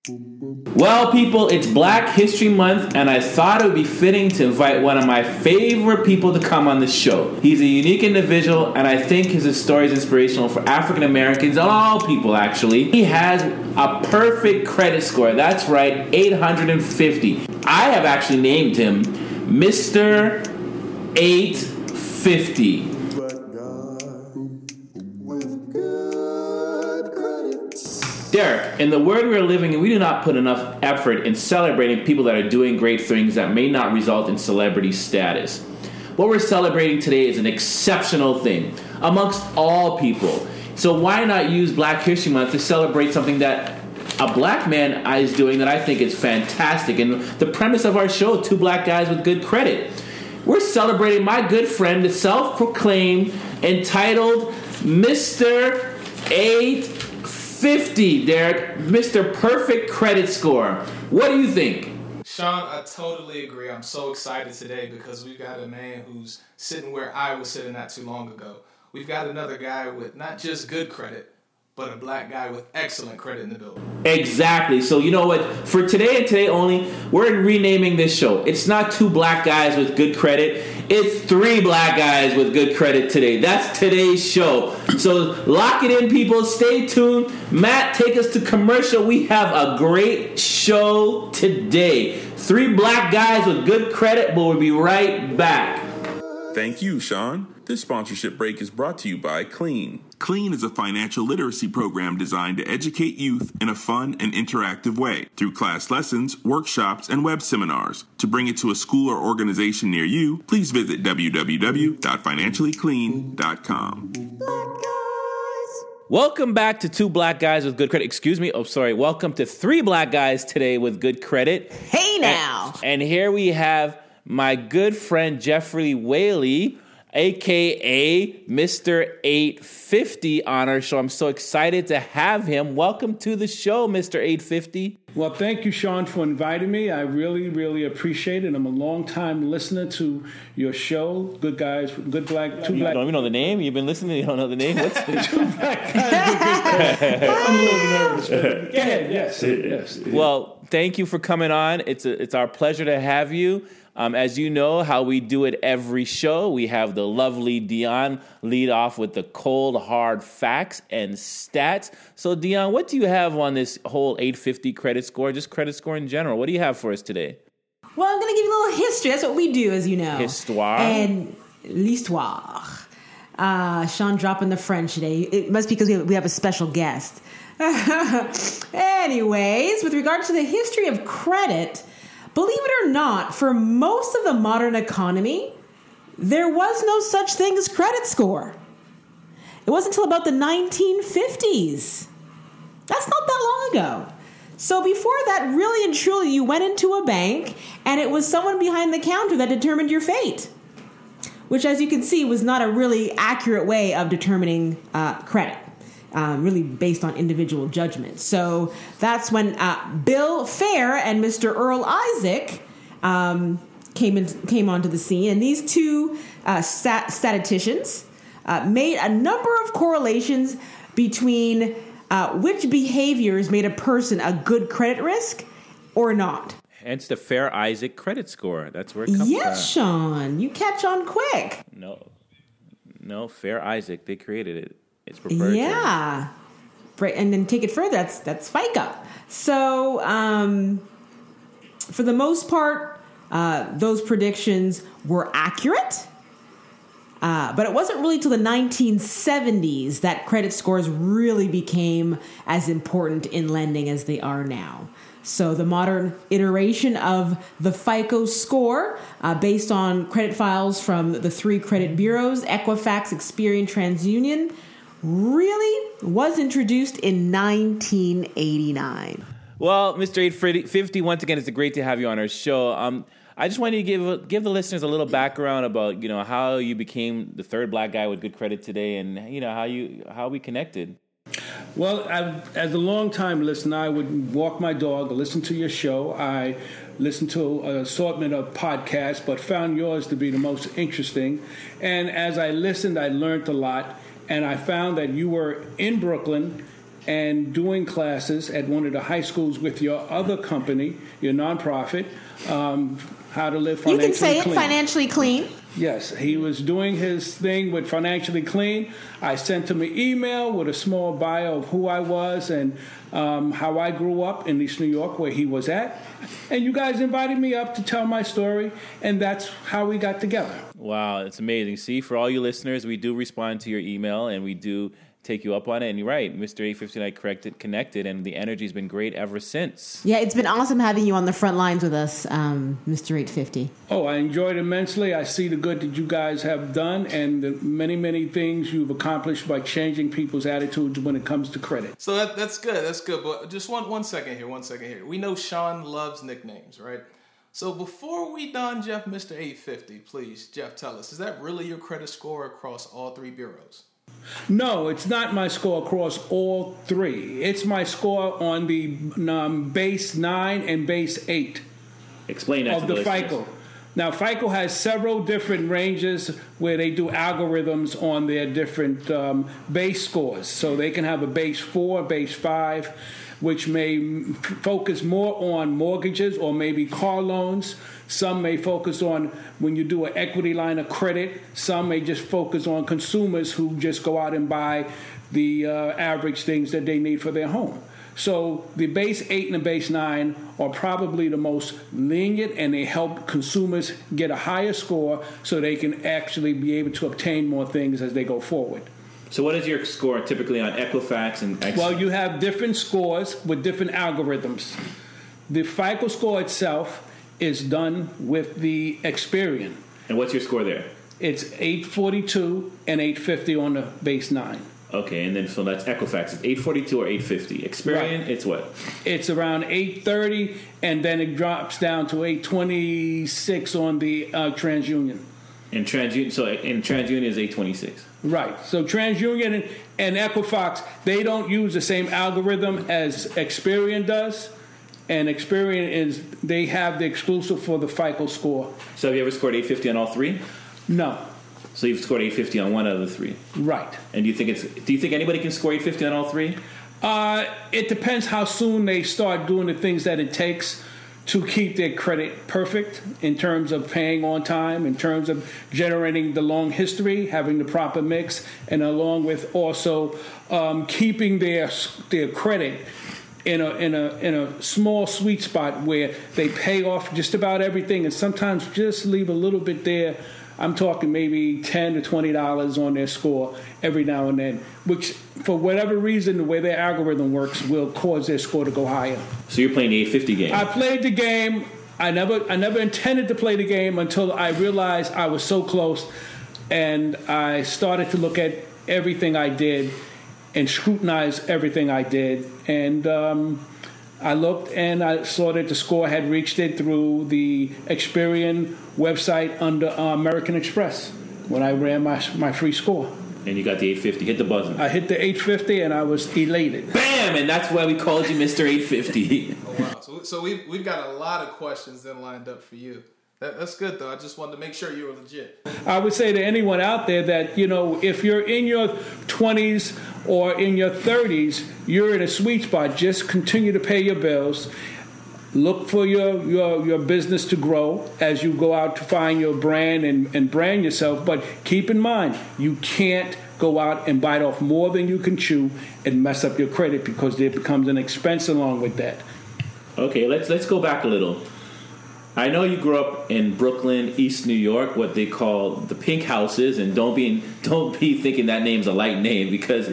Well, people, it's Black History Month, and I thought it would be fitting to invite one of my favorite people to come on the show. He's a unique individual, and I think his story is inspirational for African Americans, all people, actually. He has a perfect credit score. That's right, 850. I have actually named him Mr. 850. Derek, in the world we're living in, we do not put enough effort in celebrating people that are doing great things that may not result in celebrity status. What we're celebrating today is an exceptional thing amongst all people. So why not use Black History Month to celebrate something that a black man is doing that I think is fantastic? And the premise of our show, Two Black Guys with Good Credit. We're celebrating my good friend, the self-proclaimed, entitled Mr. 850, Derek, Mr. Perfect Credit Score. What do you think? Sean, I totally agree. I'm so excited today because we've got a man who's sitting where I was sitting not too long ago. We've got another guy with not just good credit, but a black guy with excellent credit in the building. Exactly. So you know what? For today and today only, we're renaming this show. It's not Two Black Guys with Good Credit. It's Three Black Guys with Good Credit today. That's today's show. So lock it in, people. Stay tuned. Matt, take us to commercial. We have a great show today. Three Black Guys with Good Credit. But we'll be right back. Thank you, Sean. This sponsorship break is brought to you by Clean. Clean is a financial literacy program designed to educate youth in a fun and interactive way through class lessons, workshops, and web seminars. To bring it to a school or organization near you, please visit www.financiallyclean.com. Welcome back to Two Black Guys with Good Credit. Welcome to Three Black Guys today with Good Credit. Hey now. And here we have my good friend Jeffrey Whaley, a.k.a. Mr. 850 on our show. I'm so excited to have him. Welcome to the show, Mr. 850. Well, thank you, Sean, for inviting me. I really, really appreciate it. I'm a long-time listener to your show, Good Guys, Good Black, Two Black. You don't even know the name? You've been listening, you don't know the name? What's the Two Black Guys, Good Credit. I'm a little nervous. Go ahead, yes. Well, thank you for coming on. It's our pleasure to have you. As you know, how we do it every show, we have the lovely Dion lead off with the cold, hard facts and stats. So, Dion, what do you have on this whole 850 credit score, just credit score in general? What do you have for us today? Well, I'm going to give you a little history. That's what we do, as you know. Histoire. And l'histoire. Sean dropping the French today. It must be because we have a special guest. Anyways, with regard to the history of credit, believe it or not, for most of the modern economy, there was no such thing as credit score. It wasn't until about the 1950s. That's not that long ago. So before that, really and truly, you went into a bank and it was someone behind the counter that determined your fate, which, as you can see, was not a really accurate way of determining credit. Really based on individual judgment. So that's when Bill Fair and Mr. Earl Isaac came onto the scene. And these two statisticians made a number of correlations between which behaviors made a person a good credit risk or not. Hence the Fair Isaac credit score. That's where it comes from. Yes, Sean. You catch on quick. No, Fair Isaac. They created it. It's proprietary. Yeah. And then take it further. That's FICA. So, for the most part, those predictions were accurate. But it wasn't really till the 1970s that credit scores really became as important in lending as they are now. So the modern iteration of the FICO score, based on credit files from the three credit bureaus, Equifax, Experian, TransUnion, really was introduced in 1989. Well, Mr. 850, once again, it's great to have you on our show. I just wanted to give the listeners a little background about, how you became the third black guy with good credit today, and how we connected. Well, as a long-time listener, I would walk my dog, listen to your show. I listened to an assortment of podcasts, but found yours to be the most interesting. And as I listened, I learned a lot. And I found that you were in Brooklyn and doing classes at one of the high schools with your other company, your nonprofit, how to live financially clean. You can say it, financially clean. Yes, he was doing his thing with Financially Clean. I sent him an email with a small bio of who I was and how I grew up in East New York, where he was at. And you guys invited me up to tell my story, and that's how we got together. Wow, it's amazing. See, for all you listeners, we do respond to your email, and we do take you up on it. And you're right, Mr. 850 and I connected, and the energy's been great ever since. Yeah, it's been awesome having you on the front lines with us, Mr. 850. Oh, I enjoyed it immensely. I see the good that you guys have done and the many, many things you've accomplished by changing people's attitudes when it comes to credit. So that's good. That's good. But just one second here. We know Sean loves nicknames, right? So before we don Jeff Mr. 850, please, Jeff, tell us, is that really your credit score across all three bureaus? No, it's not my score across all three. It's my score on the base 9 and base 8 Explain that of to the listeners. FICO. Now, FICO has several different ranges where they do algorithms on their different base scores. So they can have a base 4, base 5, which may focus more on mortgages or maybe car loans. Some may focus on when you do an equity line of credit. Some may just focus on consumers who just go out and buy the average things that they need for their home. So the base 8 and the base 9 are probably the most lenient, and they help consumers get a higher score so they can actually be able to obtain more things as they go forward. So what is your score typically on Equifax and Well, you have different scores with different algorithms. The FICO score itself is done with the Experian. And what's your score there? It's 842 and 850 on the base 9. Okay, and then so that's Equifax. It's 842 or 850. Experian, Right. It's what? It's around 830, and then it drops down to 826 on the TransUnion. And TransUnion is 826. Right. So TransUnion and Equifax, they don't use the same algorithm as Experian does. And Experian they have the exclusive for the FICO score. So have you ever scored 850 on all three? No. So you've scored 850 on one out of the three. Right. And do you think anybody can score 850 on all three? It depends how soon they start doing the things that it takes to keep their credit perfect in terms of paying on time, in terms of generating the long history, having the proper mix, and along with also keeping their credit in a small sweet spot where they pay off just about everything and sometimes just leave a little bit there. I'm talking maybe $10 to $20 on their score every now and then, which for whatever reason, the way their algorithm works will cause their score to go higher. So you're playing the 850 game. I played the game. I never intended to play the game until I realized I was so close, and I started to look at everything I did and scrutinize everything I did. And I looked and I saw that the score had reached it through the Experian website under American Express when I ran my free score. And you got the 850. Hit the button. I hit the 850 and I was elated. Bam! And that's why we called you Mr. 850. Oh, wow. So we've got a lot of questions then lined up for you. That's good, though. I just wanted to make sure you were legit. I would say to anyone out there that, if you're in your 20s or in your 30s, you're in a sweet spot. Just continue to pay your bills. Look for your business to grow as you go out to find your brand and brand yourself. But keep in mind, you can't go out and bite off more than you can chew and mess up your credit because there becomes an expense along with that. Okay, let's go back a little. I know you grew up in Brooklyn, East New York, what they call the Pink Houses, and don't be thinking that name's a light name because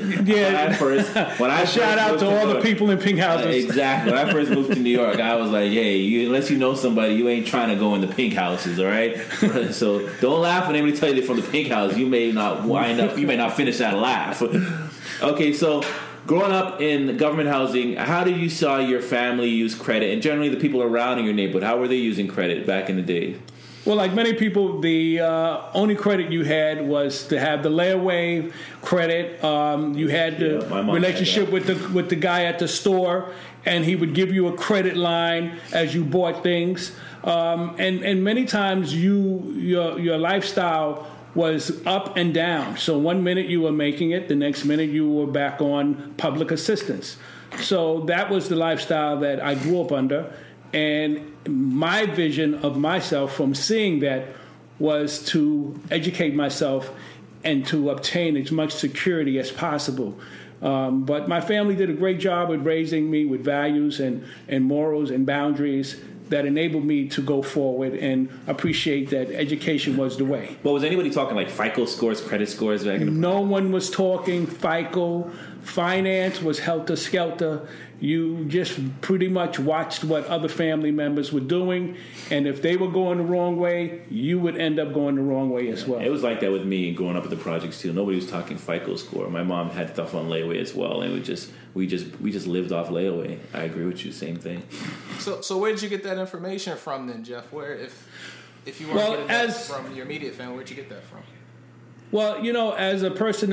when I shout out to all the people in Pink Houses. Exactly. When I first moved to New York, I was like, hey, unless you know somebody, you ain't trying to go in the Pink Houses, all right? So don't laugh when anybody tell you they're from the Pink House. You may not finish that laugh. Okay, so growing up in government housing, how did you saw your family use credit, and generally the people around in your neighborhood, how were they using credit back in the day? Well, like many people, the only credit you had was to have the layaway credit. You had the relationship with the guy at the store, and he would give you a credit line as you bought things. And many times your lifestyle was up and down. So one minute you were making it, the next minute you were back on public assistance. So that was the lifestyle that I grew up under. And my vision of myself from seeing that was to educate myself and to obtain as much security as possible. But my family did a great job at raising me with values and morals and boundaries that enabled me to go forward and appreciate that education was the way. Well, was anybody talking like FICO scores, credit scores back in the No one was talking FICO. Finance was helter-skelter. You just pretty much watched what other family members were doing, and if they were going the wrong way, you would end up going the wrong way as well. It was like that with me growing up at the projects too. Nobody was talking FICO score. My mom had stuff on layaway as well, and we just lived off layaway. I agree with you, same thing. So where did you get that information from then, Jeff? Where if you weren't getting that from your immediate family, where'd you get that from? Well, as a person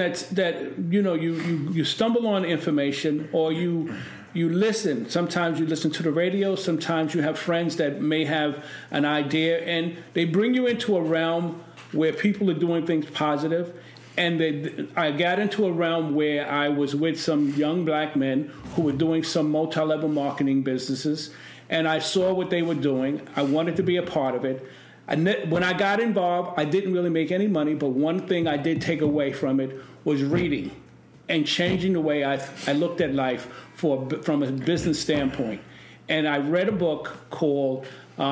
you stumble on information, or you listen. Sometimes you listen to the radio. Sometimes you have friends that may have an idea, and they bring you into a realm where people are doing things positive. And I got into a realm where I was with some young black men who were doing some multi-level marketing businesses, and I saw what they were doing. I wanted to be a part of it. When I got involved, I didn't really make any money, but one thing I did take away from it was reading and changing the way I looked at life from a business standpoint. And I read a book called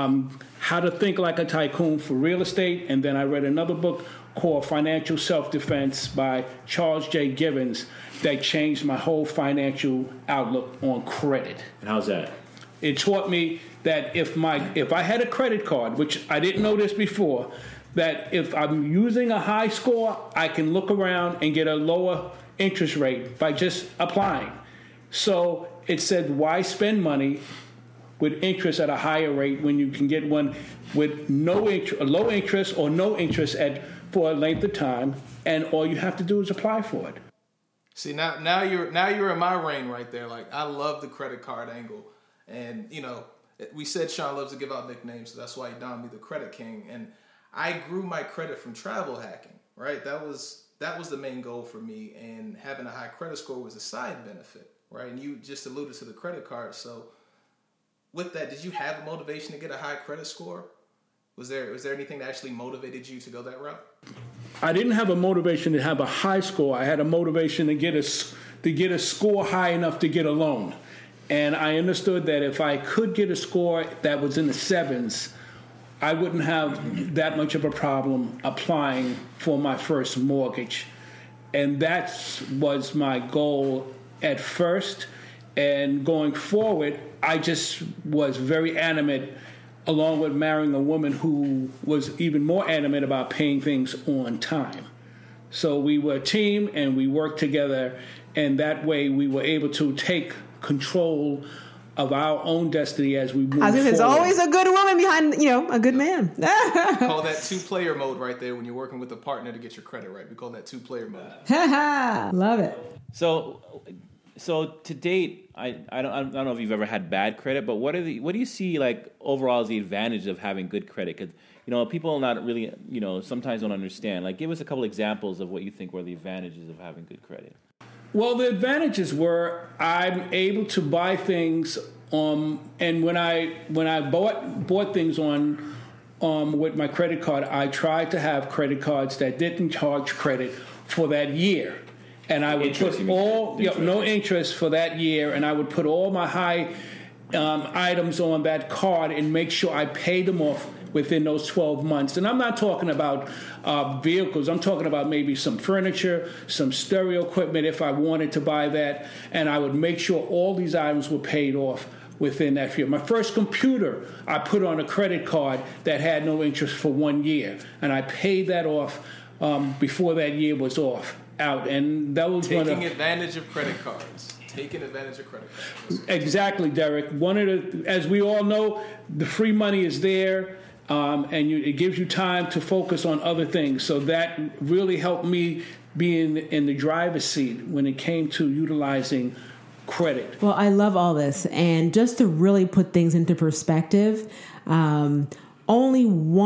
How to Think Like a Tycoon for Real Estate, and then I read another book called Financial Self-Defense by Charles J. Givens that changed my whole financial outlook on credit. And how's that? It taught me that if I had a credit card, which I didn't know this before, that if I'm using a high score, I can look around and get a lower interest rate by just applying. So it said, why spend money with interest at a higher rate when you can get one with low interest or no interest for a length of time, and all you have to do is apply for it. See, now you're in my reign right there. Like, I love the credit card angle. And, we said Sean loves to give out nicknames, so that's why he donned me the Credit King. And I grew my credit from travel hacking, right? That was the main goal for me. And having a high credit score was a side benefit, right? And you just alluded to the credit card. So with that, did you have a motivation to get a high credit score? Was there anything that actually motivated you to go that route? I didn't have a motivation to have a high score. I had a motivation to get a score high enough to get a loan. And I understood that if I could get a score that was in the sevens, I wouldn't have that much of a problem applying for my first mortgage. And that was my goal at first. And going forward, I just was very animate, along with marrying a woman who was even more animate about paying things on time. So we were a team, and we worked together, and that way we were able to take control of our own destiny as we move forward. There's always a good woman behind, a good man. We call that two-player mode right there when you're working with a partner to get your credit right. We call that two-player mode. Love it. So to date, I don't know if you've ever had bad credit, but what do you see like overall as the advantage of having good credit? Because people not really sometimes don't understand. Like, give us a couple examples of what you think were the advantages of having good credit. Well, the advantages were I'm able to buy things, and when I bought things on with my credit card, I tried to have credit cards that didn't charge credit for that year. And I would put no interest for that year, and I would put all my high items on that card and make sure I paid them off within those 12 months. And I'm not talking about vehicles. I'm talking about maybe some furniture, some stereo equipment if I wanted to buy that. And I would make sure all these items were paid off within that year. My first computer, I put on a credit card that had no interest for 1 year. And I paid that off before that year was out. And that was taking advantage of credit cards. Taking advantage of credit cards. Exactly, Derek. As we all know, the free money is there. It gives you time to focus on other things. So that really helped me being in the driver's seat when it came to utilizing credit. Well, I love all this. And just to really put things into perspective, only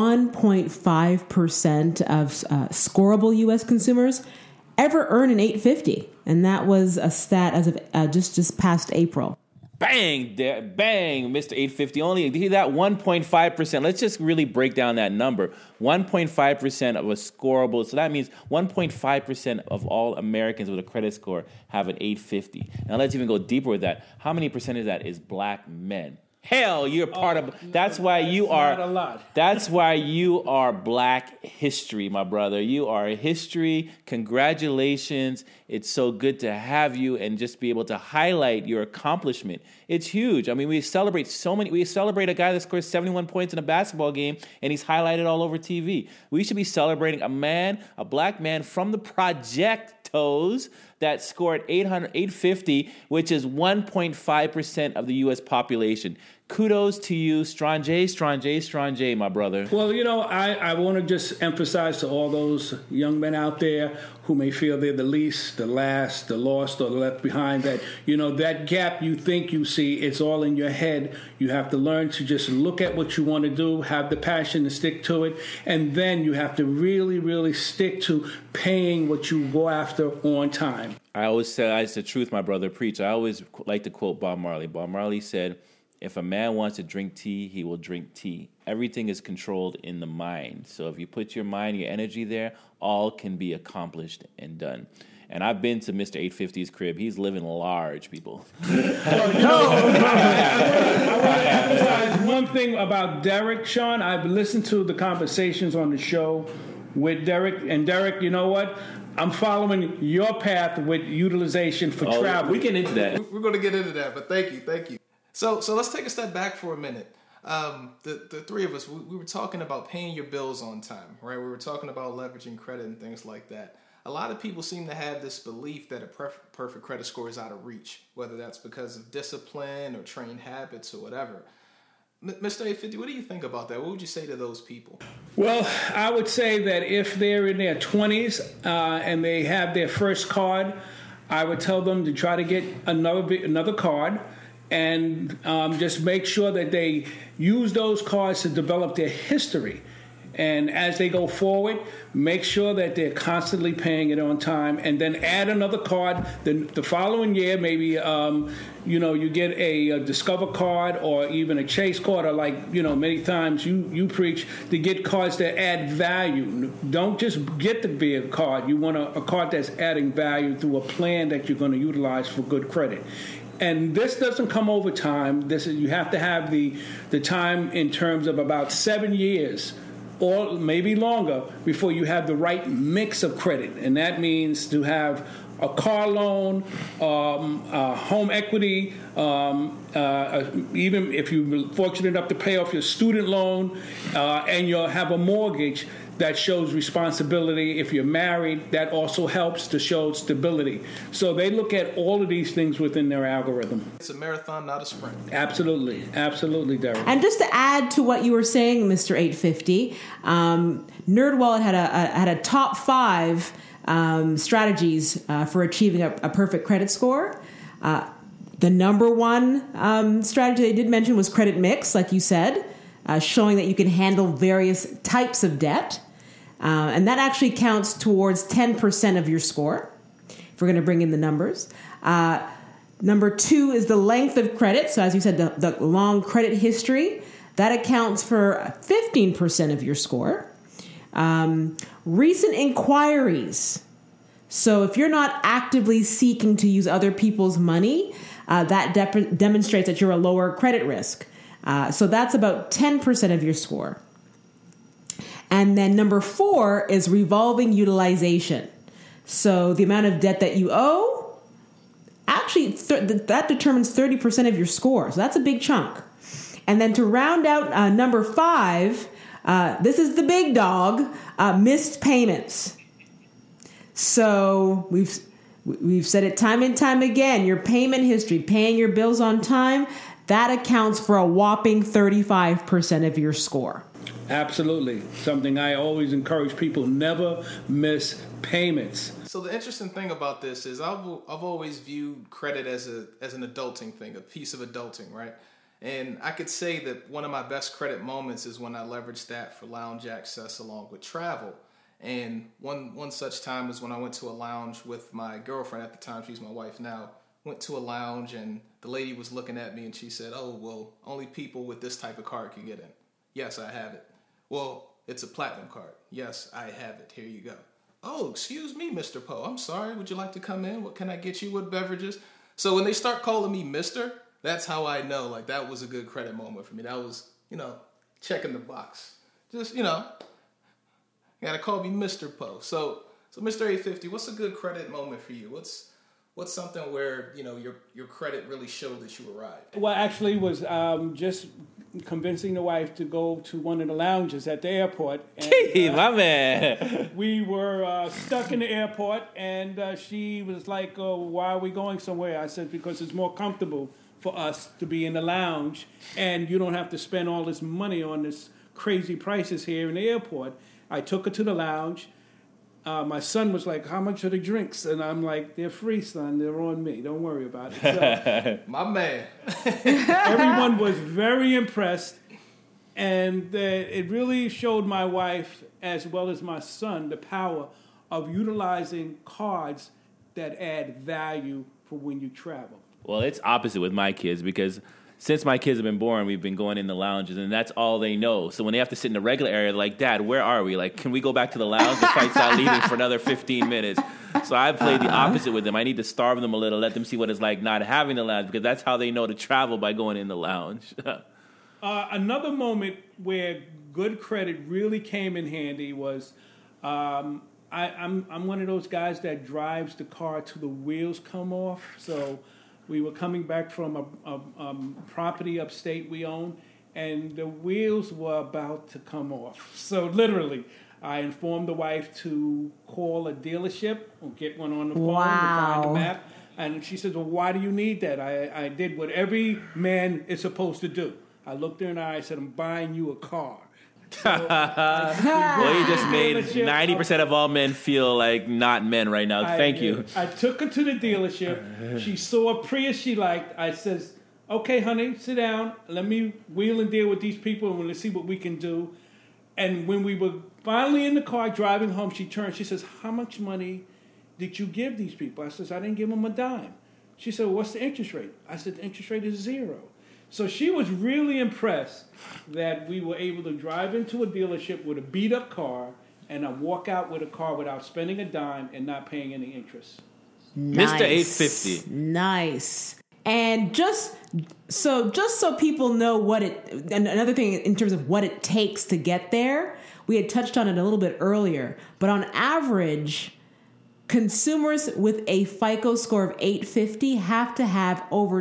1.5% of scorable U.S. consumers ever earn an 850. And that was a stat as of just past April. Bang, bang, Mr. 850. Only that 1.5%. Let's just really break down that number. 1.5% of a scorable. So that means 1.5% of all Americans with a credit score have an 850. Now let's even go deeper with that. How many percent of that is black men? Hell, you're part of. That's why you are. Not a lot. That's why you are Black history, my brother. You are history. Congratulations! It's so good to have you and just be able to highlight your accomplishment. It's huge. I mean, we celebrate so many. We celebrate a guy that scores 71 points in a basketball game and he's highlighted all over TV. We should be celebrating a black man from the Projectos that scored 850, which is 1.5% of the U.S. population. Kudos to you, Strange, my brother. Well, I want to just emphasize to all those young men out there who may feel they're the least, the last, the lost, or the left behind, that, that gap you think you see, it's all in your head. You have to learn to just look at what you want to do, have the passion to stick to it, and then you have to really, really stick to paying what you go after on time. I always say, it's the truth, my brother, preach. I always like to quote Bob Marley. Bob Marley said, if a man wants to drink tea, he will drink tea. Everything is controlled in the mind. So if you put your mind, your energy there, all can be accomplished and done. And I've been to Mr. 850's crib. He's living large, people. I want to emphasize one thing about Derek, Sean. I've listened to the conversations on the show with Derek. And Derek, you know what? I'm following your path with utilization for travel. We get into that. We're going to get into that, but thank you. So let's take a step back for a minute. The three of us, we were talking about paying your bills on time, right? We were talking about leveraging credit and things like that. A lot of people seem to have this belief that a perfect credit score is out of reach, whether that's because of discipline or trained habits or whatever. Mr. 850, what do you think about that? What would you say to those people? Well, I would say that if they're in their 20s and they have their first card, I would tell them to try to get another card. And just make sure that they use those cards to develop their history. And as they go forward, make sure that they're constantly paying it on time. And then add another card the following year. Maybe, you get a Discover card or even a Chase card. Or many times you preach to get cards that add value. Don't just get the big card. You want a card that's adding value through a plan that you're going to utilize for good credit. And this doesn't come over time. You have to have the time in terms of about 7 years or maybe longer before you have the right mix of credit. And that means to have a car loan, home equity, even if you're fortunate enough to pay off your student loan, and you'll have a mortgage that shows responsibility. If you're married, that also helps to show stability. So they look at all of these things within their algorithm. It's a marathon, not a sprint. Absolutely, Derek. And just to add to what you were saying, Mr. 850, NerdWallet had a top 5 strategies for achieving a perfect credit score. The number one strategy they did mention was credit mix, like you said, showing that you can handle various types of debt. And that actually counts towards 10% of your score, if we're going to bring in the numbers. Number 2 is the length of credit. So as you said, the long credit history. That accounts for 15% of your score. Recent inquiries. So if you're not actively seeking to use other people's money, that demonstrates that you're a lower credit risk. So that's about 10% of your score. And then number 4 is revolving utilization. So the amount of debt that you owe, actually that determines 30% of your score. So that's a big chunk. And then to round out number 5, this is the big dog, missed payments. So we've said it time and time again, your payment history, paying your bills on time, that accounts for a whopping 35% of your score. Absolutely. Something I always encourage people, never miss payments. So the interesting thing about this is I've always viewed credit as an adulting thing, a piece of adulting, right? And I could say that one of my best credit moments is when I leveraged that for lounge access along with travel. And one such time was when I went to a lounge with my girlfriend at the time. She's my wife now. Went to a lounge and the lady was looking at me and she said, "Oh, well, only people with this type of card can get in." "Yes, I have it." "Well, it's a platinum card." "Yes, I have it. Here you go." "Oh, excuse me, Mr. Poe. I'm sorry. Would you like to come in? What can I get you? What beverages?" So when they start calling me Mr., that's how I know, like, that was a good credit moment for me. That was, checking the box. Just, you gotta call me Mr. Poe. So Mr. 850, what's a good credit moment for you? What's something where, your credit really showed that you arrived? Well, actually, was just convincing the wife to go to one of the lounges at the airport. And, my man. We were stuck in the airport, and she was like, "Oh, why are we going somewhere?" I said, "Because it's more comfortable for us to be in the lounge, and you don't have to spend all this money on this crazy prices here in the airport." I took her to the lounge. My son was like, "How much are the drinks?" And I'm like, "They're free, son. They're on me. Don't worry about it." So, my man. everyone was very impressed. And it really showed my wife, as well as my son, the power of utilizing cards that add value for when you travel. Well, it's opposite with my kids because since my kids have been born, we've been going in the lounges, and that's all they know. So when they have to sit in the regular area, they're like, "Dad, where are we? Like, can we go back to the lounge? The flight's not leaving for another 15 minutes. So I played the opposite with them. I need to starve them a little, let them see what it's like not having the lounge, because that's how they know to travel, by going in the lounge. Another moment where good credit really came in handy was I'm one of those guys that drives the car till the wheels come off. So we were coming back from a property upstate we own, and the wheels were about to come off. So literally, I informed the wife to call a dealership or get one on the phone to find the map. And she says, "Well, why do you need that?" I did what every man is supposed to do. I looked her in the eye and said, "I'm buying you a car." So well, you just made 90% of all men feel like not men right now. Thank you. I took her to the dealership. She saw a Prius she liked. I says, "Okay, honey, sit down. Let me wheel and deal with these people, and let's see what we can do." And when we were finally in the car driving home, she turned. She says, "How much money did you give these people?" I says, "I didn't give them a dime." She said, "What's the interest rate?" I said, "The interest rate is 0. So she was really impressed that we were able to drive into a dealership with a beat-up car and walk out with a car without spending a dime and not paying any interest. Nice. Mr. 850. Nice. And just so people know another thing in terms of what it takes to get there, we had touched on it a little bit earlier, but on average, consumers with a FICO score of 850 have to have over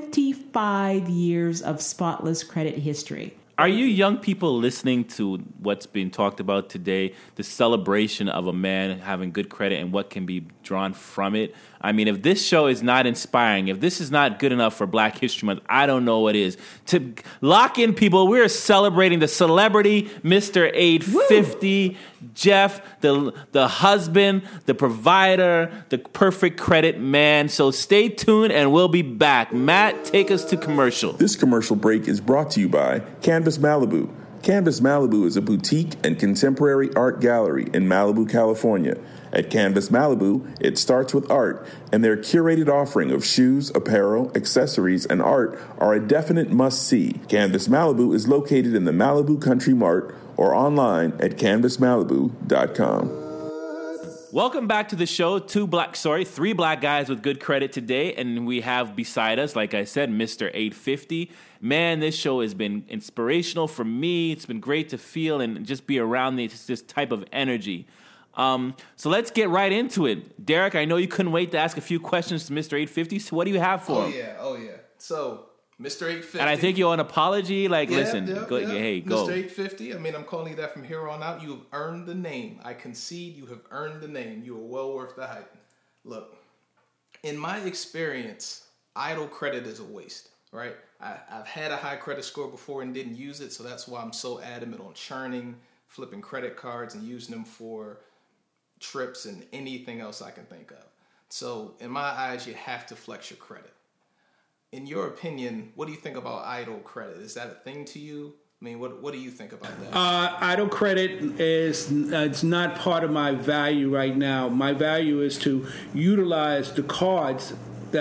25 years of spotless credit history. Are you young people listening to what's being talked about today, the celebration of a man having good credit and what can be drawn from it? I mean, if this show is not inspiring, if this is not good enough for Black History Month, I don't know what is. To lock in, people, we're celebrating the celebrity, Mr. 850, Woo! Jeff, the husband, the provider, the perfect credit man. So stay tuned and we'll be back. Matt, take us to commercial. This commercial break is brought to you by Canvas Malibu. Canvas Malibu is a boutique and contemporary art gallery in Malibu, California. At Canvas Malibu, it starts with art, and their curated offering of shoes, apparel, accessories, and art are a definite must-see. Canvas Malibu is located in the Malibu Country Mart or online at canvasmalibu.com. Welcome back to the show. Three black guys with good credit today, and we have beside us, like I said, Mr. 850. Man, this show has been inspirational for me. It's been great to feel and just be around this type of energy. So let's get right into it. Derek, I know you couldn't wait to ask a few questions to Mr. 850, so what do you have for him? Oh, yeah. So, Mr. 850. And I think you owe an apology. Hey, go. Mr. 850, I mean, I'm calling you that from here on out. You have earned the name. I concede you have earned the name. You are well worth the hype. Look, in my experience, idle credit is a waste, right? I've had a high credit score before and didn't use it, so that's why I'm so adamant on churning, flipping credit cards, and using them for trips and anything else I can think of. So in my eyes, you have to flex your credit. in your opinion, what do you think about idle credit? Is that a thing to you? I mean, what do you think about that? Idle credit is it's not part of my value right now. My value is to utilize the cards that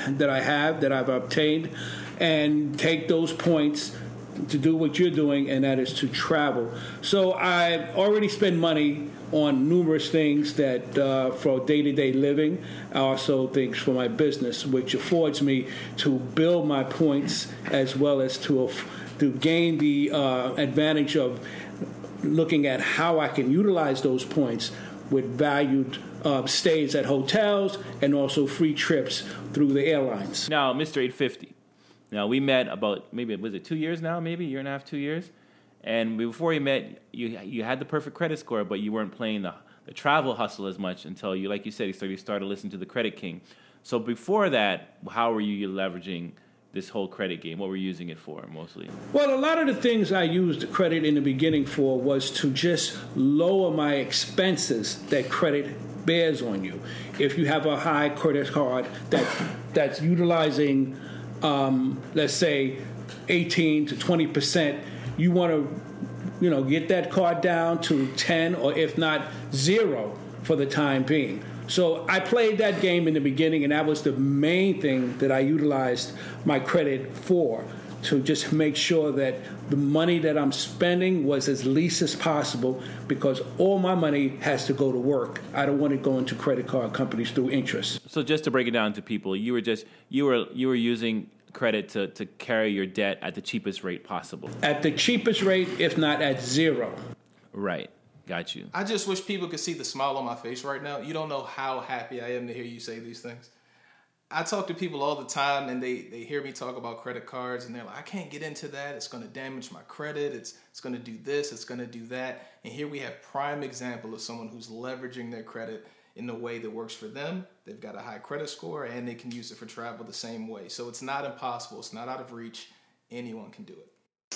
I've obtained, and take those points to do what you're doing, and that is to travel. So I already spend money on numerous things that for day-to-day living, also things for my business, which affords me to build my points as well as to gain the advantage of looking at how I can utilize those points with valued stays at hotels and also free trips through the airlines. Now, Mr. 850. Now, we met about, maybe, was it 2 years now, maybe? A year and a half, 2 years? And before we met, you had the perfect credit score, but you weren't playing the travel hustle as much until you, like you said, you started listening to the Credit King. So before that, how were you leveraging this whole credit game? What were you using it for mostly? Well, a lot of the things I used credit in the beginning for was to just lower my expenses that credit bears on you. If you have a high credit card that's utilizing, let's say, 18 to 20%, you want to, get that card down to 10 or if not 0 for the time being. So I played that game in the beginning, and that was the main thing that I utilized my credit for, to just make sure that the money that I'm spending was as least as possible, because all my money has to go to work. I don't want it going to credit card companies through interest. So just to break it down to people, you were using credit to carry your debt at the cheapest rate possible. At the cheapest rate, if not at 0. Right. Got you. I just wish people could see the smile on my face right now. You don't know how happy I am to hear you say these things. I talk to people all the time, and they hear me talk about credit cards, and they're like, I can't get into that. It's going to damage my credit. It's going to do this. It's going to do that. And here we have prime example of someone who's leveraging their credit in a way that works for them. They've got a high credit score, and they can use it for travel the same way. So it's not impossible. It's not out of reach. Anyone can do it.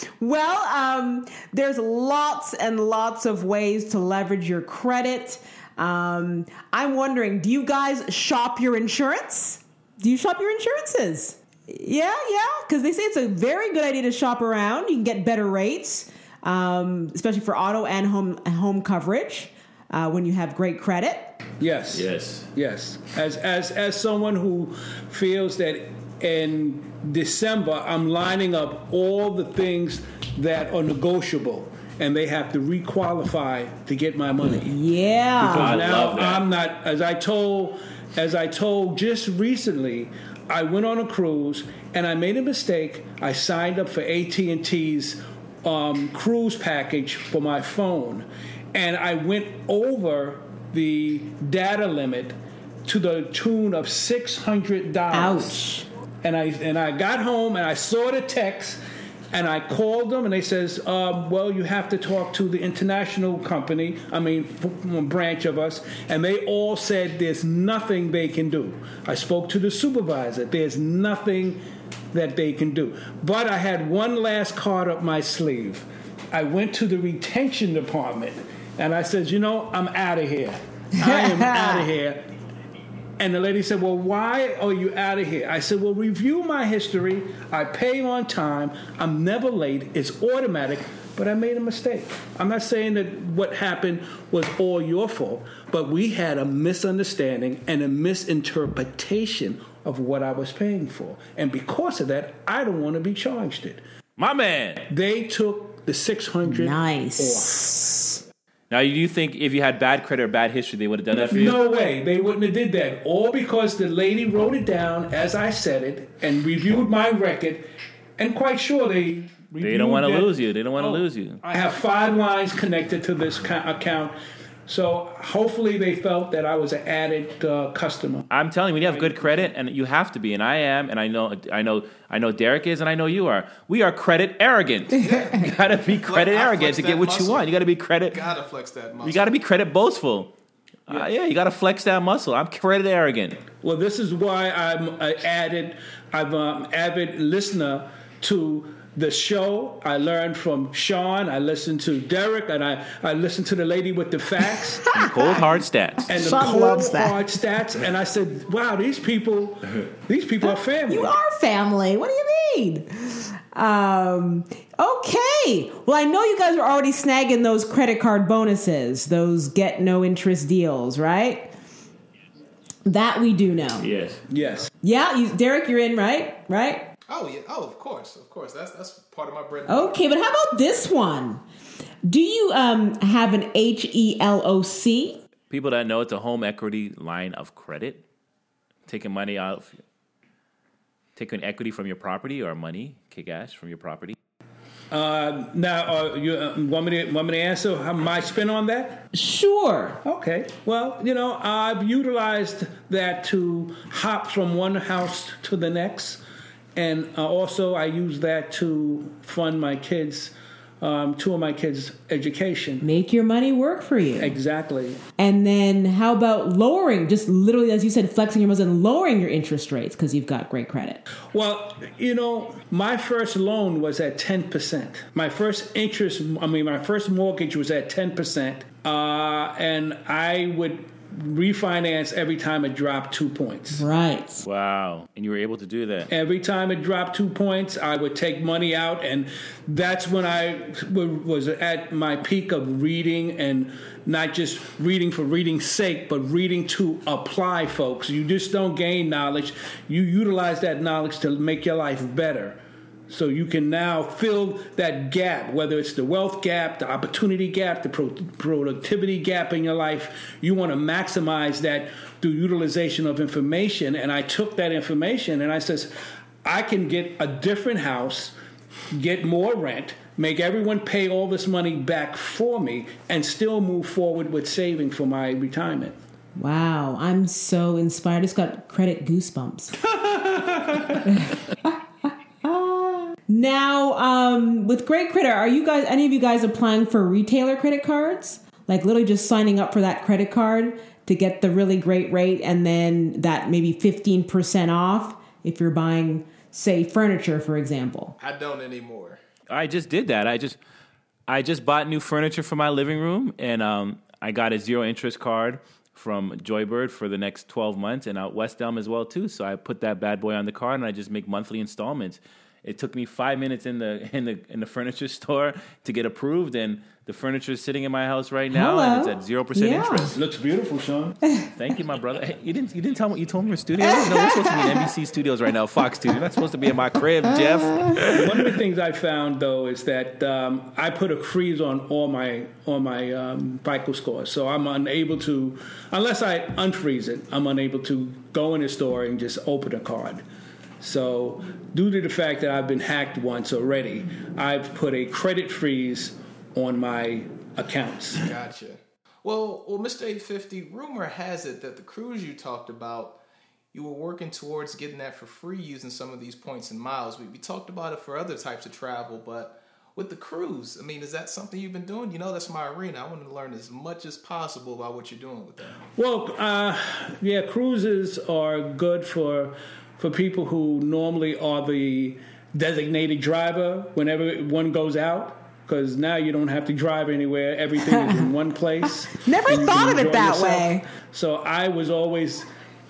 Well, there's lots and lots of ways to leverage your credit. I'm wondering, do you guys shop your insurance? Do you shop your insurances? Yeah, because they say it's a very good idea to shop around. You can get better rates, especially for auto and home coverage when you have great credit. Yes. As someone who feels that in December, I'm lining up all the things that are negotiable, and they have to requalify to get my money. Yeah, because now I'm not. As I told just recently, I went on a cruise and I made a mistake. I signed up for AT&T's cruise package for my phone, and I went over the data limit to the tune of $600. Ouch. And I got home and I saw the text, and I called them, and they says, well, you have to talk to the international company, branch of us, and they all said there's nothing they can do. I spoke to the supervisor. There's nothing that they can do. But I had one last card up my sleeve. I went to the retention department, and I said, I'm out of here. I am out of here. And the lady said, well, why are you out of here? I said, well, review my history. I pay on time. I'm never late. It's automatic. But I made a mistake. I'm not saying that what happened was all your fault, but we had a misunderstanding and a misinterpretation of what I was paying for. And because of that, I don't want to be charged it. My man. They took the $600 off. Now, do you think if you had bad credit or bad history, they would have done that for you? No way. They wouldn't have did that. All because the lady wrote it down as I said it and reviewed my record, and quite sure they don't want to lose you. They don't want to lose you. I have 5 lines connected to this account. So hopefully they felt that I was an added customer. I'm telling you, when you have good credit, and you have to be, and I am, and I know Derek is, and I know you are. We are credit arrogant. You gotta be credit arrogant to get what you want. You gotta be credit. Gotta flex that muscle. You gotta be credit boastful. You gotta flex that muscle. I'm credit arrogant. Well, this is why I'm an avid listener to the show. I learned from Sean. I listened to Derek, and I listened to the lady with the facts. And the cold hard stats. And the Sean cold loves that. hard stats. And I said, wow, these people are family. You are family. What do you mean? Okay. Well, I know you guys are already snagging those credit card bonuses, those get no interest deals, right? That we do know. Yes. Yes. Yeah, Derek, you're in, right? Right? Oh yeah. Oh, of course. That's part of my bread. Okay, but how about this one? Do you have an HELOC? People that know it's a home equity line of credit, taking money out, taking equity from your property or money, cash from your property. Now, you want me to answer my spin on that? Sure. Okay. Well, I've utilized that to hop from one house to the next. And also I use that to fund my kids, two of my kids' education. Make your money work for you. Exactly. And then how about lowering, just literally, as you said, flexing your muscle and lowering your interest rates because you've got great credit? Well, my first loan was at 10%. My first mortgage was at 10%. And I would refinance every time it dropped 2 points. Right. Wow. And you were able to do that. Every time it dropped 2 points, I would take money out, and that's when I was at my peak of reading, and not just reading for reading's sake, but reading to apply, folks. You just don't gain knowledge. You utilize that knowledge to make your life better. So you can now fill that gap, whether it's the wealth gap, the opportunity gap, the productivity gap in your life. You want to maximize that through utilization of information. And I took that information and I says, I can get a different house, get more rent, make everyone pay all this money back for me, and still move forward with saving for my retirement. Wow. I'm so inspired. I just got credit goosebumps. Now, with Great Credit, are you guys, any of you guys applying for retailer credit cards? Like literally just signing up for that credit card to get the really great rate and then that maybe 15% off if you're buying, say, furniture, for example? I don't anymore. I just did that. I just bought new furniture for my living room, and I got a 0 interest card from Joybird for the next 12 months, and out West Elm as well too. So I put that bad boy on the card, and I just make monthly installments. It took me 5 minutes in the furniture store to get approved, and the furniture is sitting in my house right now, and it's at 0% interest. Looks beautiful, Sean. Thank you, my brother. Hey, you didn't tell me. You told me we're studios. No, we're supposed to be in NBC Studios right now, Fox Studios. You're not supposed to be in my crib, Jeff. One of the things I found though is that I put a freeze on all my FICO scores, so I'm unable to, unless I unfreeze it, I'm unable to go in the store and just open a card. So due to the fact that I've been hacked once already, I've put a credit freeze on my accounts. Gotcha. Well, Mr. 850, rumor has it that the cruise you talked about, you were working towards getting that for free using some of these points and miles. We talked about it for other types of travel, but with the cruise, I mean, is that something you've been doing? That's my arena. I want to learn as much as possible about what you're doing with that. Well, cruises are good for people who normally are the designated driver whenever one goes out, because now you don't have to drive anywhere. Everything is in one place. Never thought of it that way. So I was always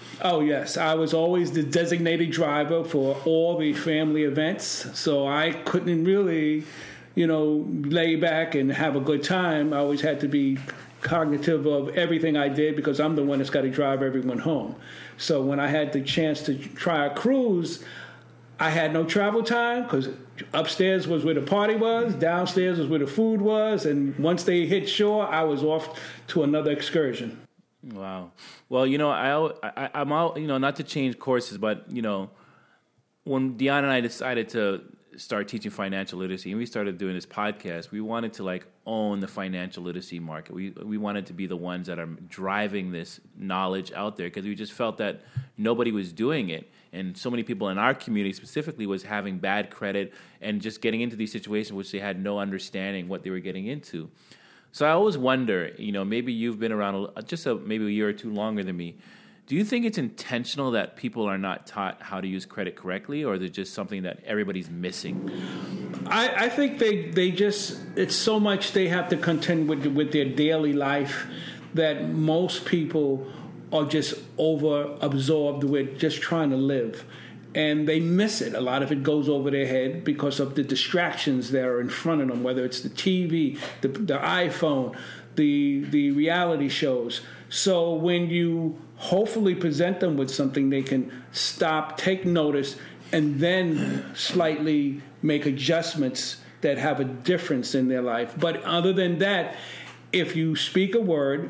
the designated driver for all the family events. So I couldn't really, lay back and have a good time. I always had to be cognitive of everything I did because I'm the one that's got to drive everyone home. So when I had the chance to try a cruise, I had no travel time because upstairs was where the party was, downstairs was where the food was, and once they hit shore, I was off to another excursion. Wow. Well, I'm out, not to change courses, but, when Deanna and I decided to start teaching financial literacy and we started doing this podcast, we wanted to own the financial literacy market. We wanted to be the ones that are driving this knowledge out there because we just felt that nobody was doing it. And so many people in our community specifically was having bad credit and just getting into these situations which they had no understanding what they were getting into. So I always wonder, maybe you've been around maybe a year or two longer than me. Do you think it's intentional that people are not taught how to use credit correctly, or is it just something that everybody's missing? I think they just, it's so much they have to contend with their daily life that most people are just over-absorbed with just trying to live. And they miss it. A lot of it goes over their head because of the distractions that are in front of them, whether it's the TV, the iPhone, the reality shows. So when you hopefully present them with something, they can stop, take notice, and then slightly make adjustments that have a difference in their life. But other than that, if you speak a word,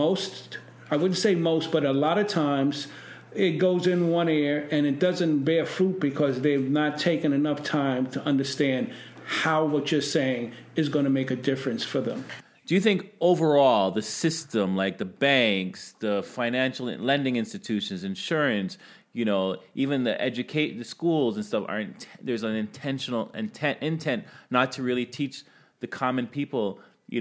I wouldn't say most, but a lot of times it goes in one ear and it doesn't bear fruit because they've not taken enough time to understand how what you're saying is going to make a difference for them. Do you think overall the system, like the banks, the financial lending institutions, insurance, even the schools and stuff, there's an intentional intent not to really teach the common people,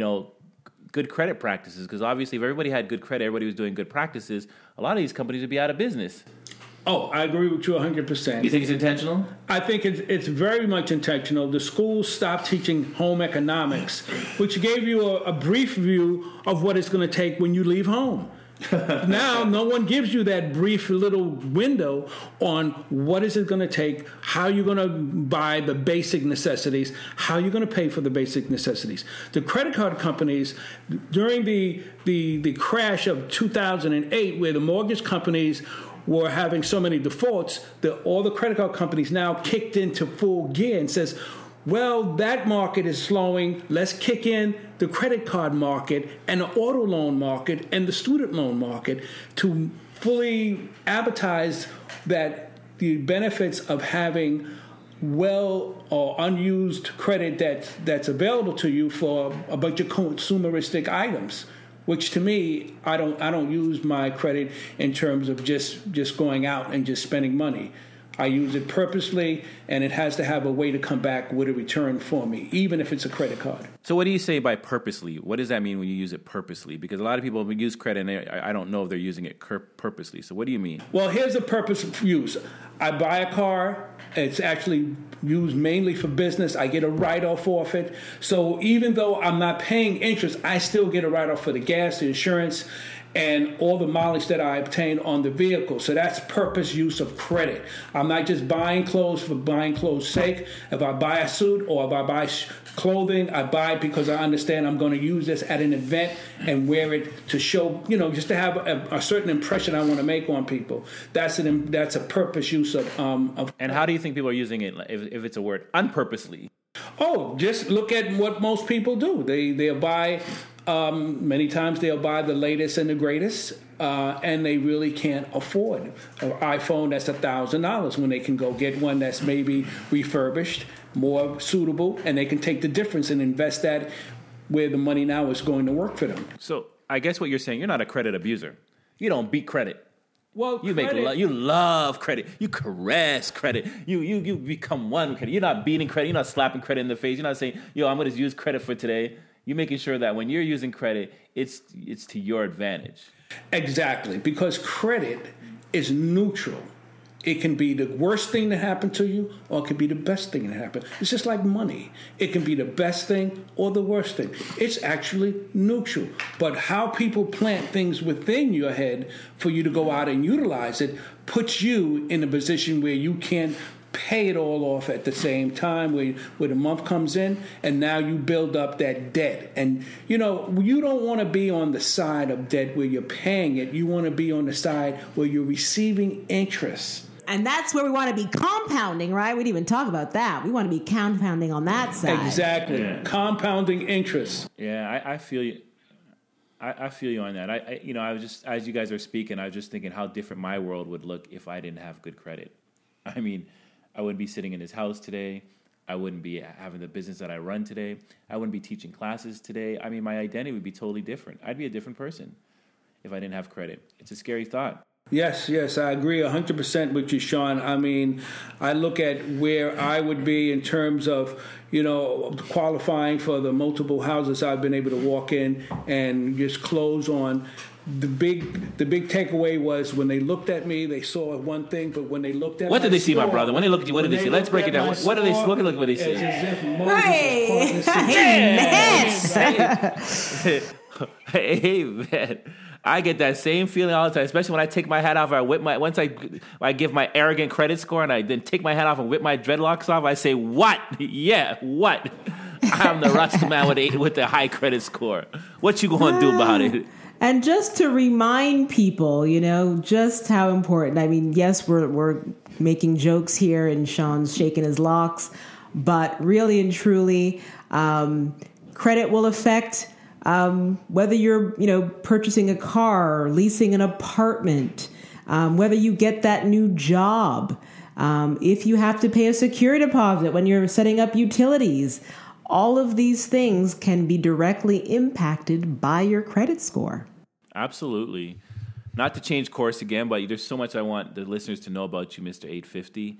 good credit practices? Because obviously if everybody had good credit, everybody was doing good practices, a lot of these companies would be out of business. Oh, I agree with you 100%. You think it's intentional? I think it's very much intentional. The schools stopped teaching home economics, which gave you a brief view of what it's going to take when you leave home. Now, no one gives you that brief little window on what is it going to take, how you're going to buy the basic necessities, how you're going to pay for the basic necessities. The credit card companies, during the crash of 2008, where the mortgage companies were having so many defaults, all the credit card companies now kicked into full gear and says, well, that market is slowing. Let's kick in the credit card market and the auto loan market and the student loan market to fully advertise that the benefits of having well or unused credit that's available to you for a bunch of consumeristic items. Which to me, I don't use my credit in terms of just going out and just spending money. I use it purposely, and it has to have a way to come back with a return for me, even if it's a credit card. So what do you say by purposely? What does that mean when you use it purposely? Because a lot of people use credit, and I don't know if they're using it purposely. So what do you mean? Well, here's the purpose of use. I buy a car. It's actually used mainly for business. I get a write-off off it. So even though I'm not paying interest, I still get a write-off for the gas, the insurance, and all the mileage that I obtain on the vehicle. So that's purpose use of credit. I'm not just buying clothes for buying clothes' sake. If I buy a suit or if I buy clothing, I buy it because I understand I'm going to use this at an event and wear it to show, just to have a certain impression I want to make on people. That's a purpose use of. And how do you think people are using it, if it's a word, unpurposely? Oh, just look at what most people do. They'll buy. Many times they'll buy the latest and the greatest, and they really can't afford an iPhone that's $1,000 when they can go get one that's maybe refurbished, more suitable, and they can take the difference and invest that where the money now is going to work for them. So I guess what you're saying, you're not a credit abuser. You don't beat credit. Well, you love credit. You caress credit. You become one with credit. You're not beating credit. You're not slapping credit in the face. You're not saying, I'm going to use credit for today. You're making sure that when you're using credit, it's to your advantage. Exactly, because credit is neutral. It can be the worst thing that happened to you, or it can be the best thing that happened. It's just like money. It can be the best thing or the worst thing. It's actually neutral. But how people plant things within your head for you to go out and utilize it puts you in a position where you can't pay it all off at the same time where the month comes in, and now you build up that debt. And, you don't want to be on the side of debt where you're paying it. You want to be on the side where you're receiving interest. And that's where we want to be compounding, right? We didn't even talk about that. We want to be compounding on that side. Exactly. Yeah. Compounding interest. Yeah, I feel you. I feel you on that. I was just, as you guys are speaking, I was just thinking how different my world would look if I didn't have good credit. I mean, I wouldn't be sitting in this house today. I wouldn't be having the business that I run today. I wouldn't be teaching classes today. I mean, my identity would be totally different. I'd be a different person if I didn't have credit. It's a scary thought. Yes, I agree 100% with you, Sean. I mean, I look at where I would be in terms of, qualifying for the multiple houses I've been able to walk in and just close on. the big takeaway was when they looked at me, they saw one thing, but when they looked at what did they see, my store, brother? When they looked at you, what did they see? Let's break it down. What did they look at? What did they see? It's as if Moses was parting the sea. Hey, man. I get that same feeling all the time, especially when I take my hat off. Once I give my arrogant credit score and I then take my hat off and whip my dreadlocks off. I say, "What? Yeah, what? I'm the Rasta man with the high credit score. What you gonna do about it?" And just to remind people, just how important. I mean, yes, we're making jokes here, and Sean's shaking his locks, but really and truly, credit will affect. Whether you're, purchasing a car or leasing an apartment, whether you get that new job, if you have to pay a security deposit when you're setting up utilities, all of these things can be directly impacted by your credit score. Absolutely. Not to change course again, but there's so much I want the listeners to know about you, Mr. 850.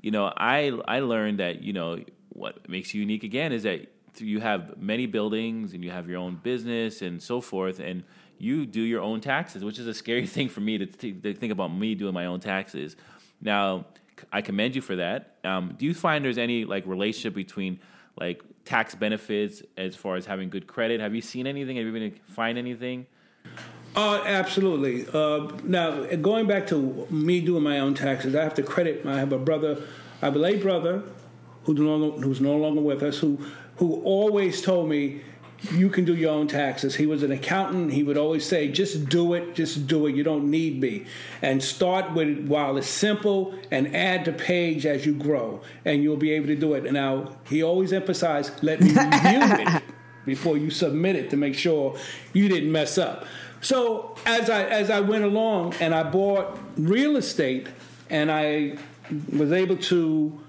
I learned that, what makes you unique again is that you have many buildings and you have your own business and so forth, and you do your own taxes, which is a scary thing for me to think about me doing my own taxes. Now, I commend you for that. Do you find there's any relationship between tax benefits as far as having good credit? Have you seen anything? Have you been able to find anything? Absolutely. Now, going back to me doing my own taxes, I have to credit. I have a late brother who's no longer with us, who always told me, you can do your own taxes. He was an accountant. He would always say, just do it. You don't need me. And start with while it's simple and add the page as you grow, and you'll be able to do it. And now, he always emphasized, let me review it before you submit it to make sure you didn't mess up. So as I went along and I bought real estate, and I was able to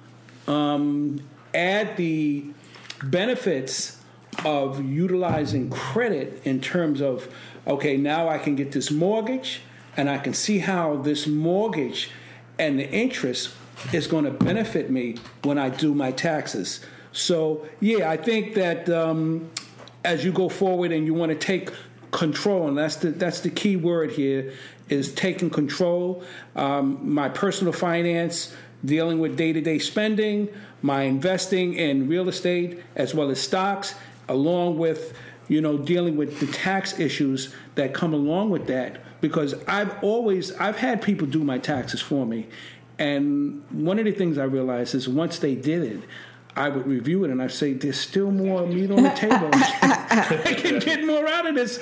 add the benefits of utilizing credit in terms of, okay, now I can get this mortgage, and I can see how this mortgage and the interest is going to benefit me when I do my taxes. So, yeah, I think that as you go forward and you want to take control, and that's the key word here, is taking control. My personal finance, dealing with day-to-day spending, my investing in real estate as well as stocks, along with, dealing with the tax issues that come along with that. Because I've had people do my taxes for me. And one of the things I realized is once they did it, I would review it and I'd say, there's still more meat on the table. I can get more out of this.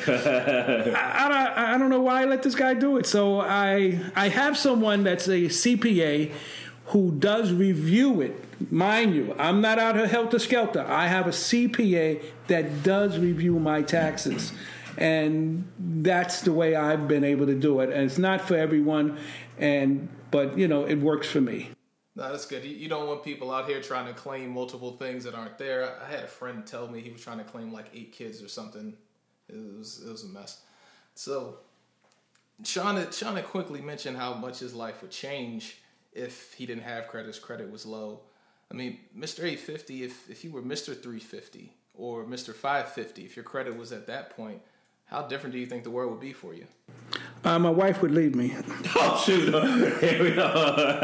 I don't know why I let this guy do it. So I have someone that's a CPA who does review it. Mind you, I'm not out here helter-skelter. I have a CPA that does review my taxes. And that's the way I've been able to do it. And it's not for everyone, but it works for me. No, that's good. You don't want people out here trying to claim multiple things that aren't there. I had a friend tell me he was trying to claim 8 kids or something. It was a mess. So Sean had quickly mentioned how much his life would change if he didn't have credit. His credit was low. I mean, Mr. 850, if you were Mr. 350 or Mr. 550, if your credit was at that point, how different do you think the world would be for you? My wife would leave me. Oh, shoot. Here we go.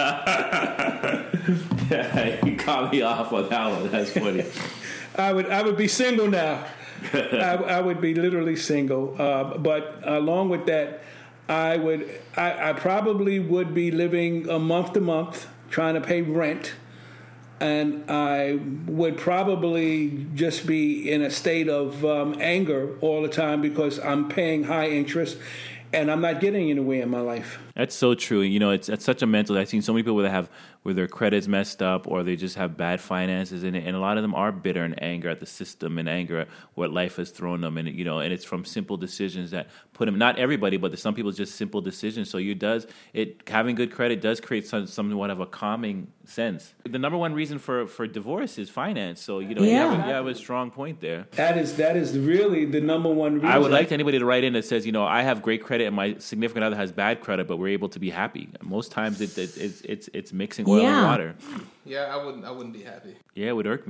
Yeah, you caught me off on that one. That's funny. I would be single now. I would be literally single. But along with that, I probably would be living a month to month, trying to pay rent. And I would probably just be in a state of anger all the time because I'm paying high interest and I'm not getting anywhere in my life. That's so true. It's such a mental. I've seen so many people that have where their credit's messed up or they just have bad finances in it, and a lot of them are bitter and anger at the system and anger at what life has thrown them, and and it's from simple decisions that put them. Not everybody, but some people just simple decisions. So having good credit does create somewhat of a calming sense. The number one reason for divorce is finance. So you have a strong point there. That is really the number one reason. I would like anybody to write in that says, I have great credit and my significant other has bad credit, but we're able to be happy. Most times it's mixing oil and water. Yeah, I wouldn't be happy. Yeah, it would irk me.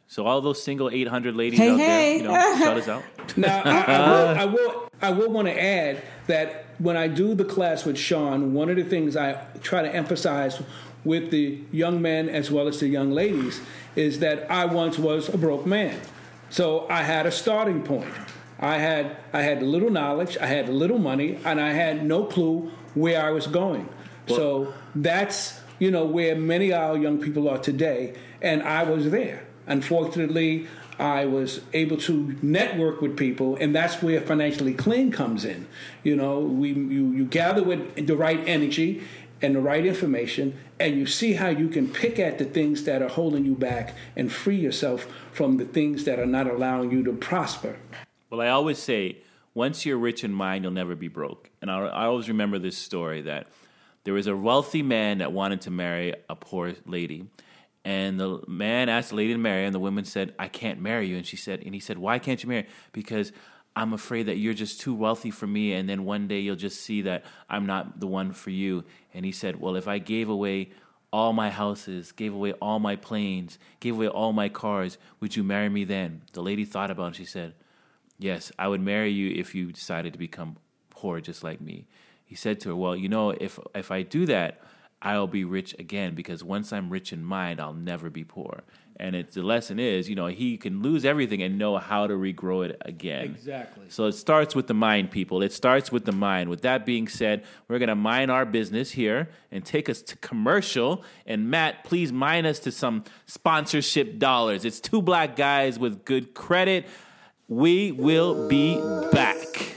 So all those single 800 ladies Hey, out hey. there, shout us out. Now, I will want to add that when I do the class with Sean, one of the things I try to emphasize with the young men as well as the young ladies is that I once was a broke man. So I had a starting point. I had a little knowledge, I had a little money, and I had no clue where I was going. So that's, where many of our young people are today, and I was there. Unfortunately, I was able to network with people, and that's where Financially Clean comes in. You gather with the right energy and the right information, and you see how you can pick at the things that are holding you back and free yourself from the things that are not allowing you to prosper. Well, I always say, once you're rich in mind, you'll never be broke. And I always remember this story that there was a wealthy man that wanted to marry a poor lady. And the man asked the lady to marry, and the woman said, I can't marry you. And he said, why can't you marry? Because I'm afraid that you're just too wealthy for me, and then one day you'll just see that I'm not the one for you. And he said, well, if I gave away all my houses, gave away all my planes, gave away all my cars, would you marry me then? The lady thought about it, and she said, yes, I would marry you if you decided to become poor just like me. He said to her, well, if I do that, I'll be rich again, because once I'm rich in mind, I'll never be poor. And the lesson is, he can lose everything and know how to regrow it again. Exactly. So it starts with the mind, people. It starts with the mind. With that being said, we're going to mind our business here and take us to commercial. And Matt, please mind us to some sponsorship dollars. It's two black guys with good credit. We will be back.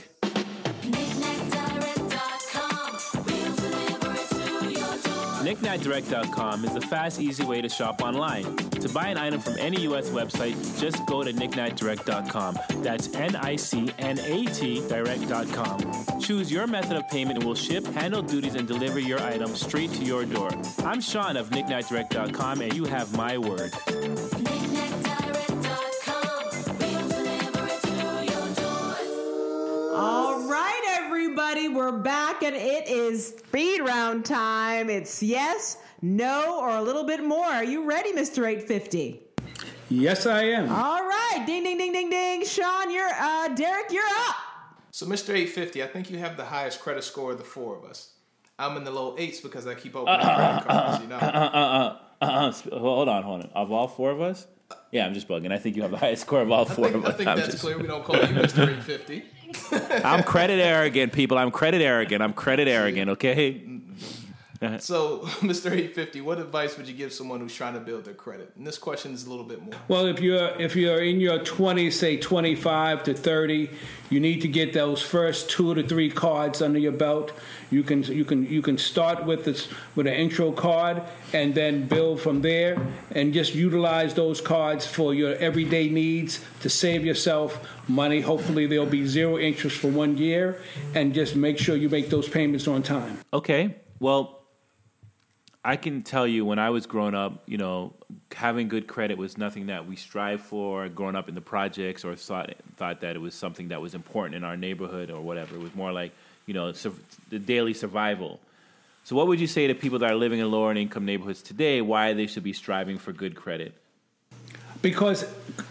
KnickKnackDirect.com is the fast, easy way to shop online. To buy an item from any U.S. website, just go to KnickKnackDirect.com. That's NICNAT Direct.com. Choose your method of payment and we'll ship, handle duties, and deliver your item straight to your door. I'm Sean of KnickKnackDirect.com, and you have my word. All right, everybody, we're back, and it is speed round time. It's yes, no, or a little bit more. Are you ready, Mr. 850? Yes, I am. All right, ding, ding, ding, ding, ding. Sean, Derek, you're up. So, Mr. 850, I think you have the highest credit score of the four of us. I'm in the low 8s because I keep opening credit cards, Hold on. Of all four of us? Yeah, I'm just bugging. I think you have the highest score of all four of us. I think that's clear. We don't call you Mr. 850. I'm credit arrogant, people. I'm credit arrogant, okay? So, Mr. 850, what advice would you give someone who's trying to build their credit? And this question is a little bit more. Well, if you're in your 20s, say 25 to 30, you need to get those first 2 to 3 cards under your belt. You can start with an intro card and then build from there, and just utilize those cards for your everyday needs to save yourself money. Hopefully, there'll be 0 interest for 1 year, and just make sure you make those payments on time. Okay. Well, I can tell you when I was growing up, having good credit was nothing that we strived for growing up in the projects, or thought that it was something that was important in our neighborhood or whatever. It was more like, the daily survival. So what would you say to people that are living in lower income neighborhoods today, why they should be striving for good credit? Because